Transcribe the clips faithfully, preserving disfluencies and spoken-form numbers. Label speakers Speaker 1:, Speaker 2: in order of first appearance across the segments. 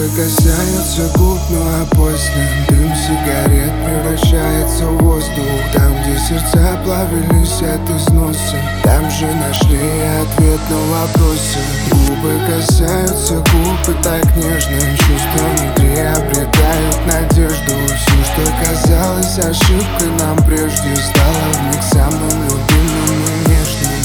Speaker 1: Губы касаются губ, ну а после дым сигарет превращается в воздух. Там, где сердца плавились от износа, там же нашли ответ на вопросы. Губы касаются губ и так нежно, чувства внутри обретают надежду. Все, что казалось ошибкой нам прежде, стало вмиг самым любимым и нежным.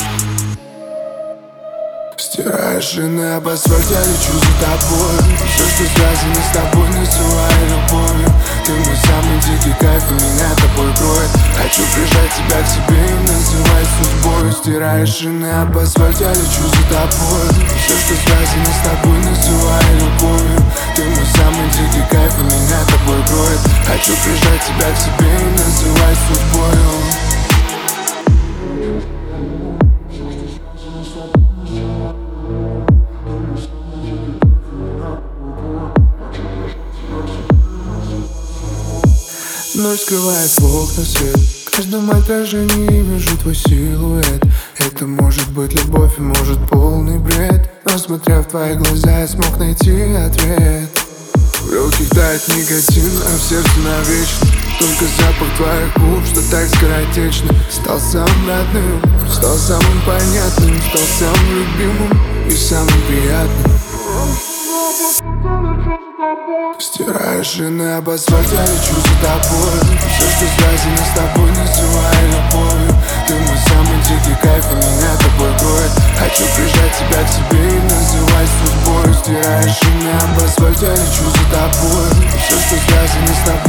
Speaker 1: Стирая шины об асфальте, я лечу за тобой. Все, что связано с тобой, называй любовью. Ты мой самый дикий кайф, и меня тобой кроет. Хочу прижать тебя к себе и называть судьбой. Стирая шины об асфальте, я лечу за тобой. Все, что связано с тобой, называй любовью. Ты мой самый дикий кайф, и меня тобой кроет. Хочу прижать тебя к себе и называть судьбою. Ночь скрывает в окна свет. В каждом отражении вижу твой силуэт. Это может быть любовь и может полный бред, но смотря в твои глаза, я смог найти ответ. В легких тает никотин, а в сердце навечно только запах твоих губ, что так скоротечно. Стал самым родным, стал самым понятным, стал самым любимым и самым приятным. Стирая шины об асфальте, я лечу за тобой. Все, что связано с тобой, называй любовью. Ты мой самый дикий кайф, и меня тобой кроет. Хочу прижать тебя к себе и называть судьбой. Стирая шины об асфальте, я лечу за тобой. Все, что связано с тобой,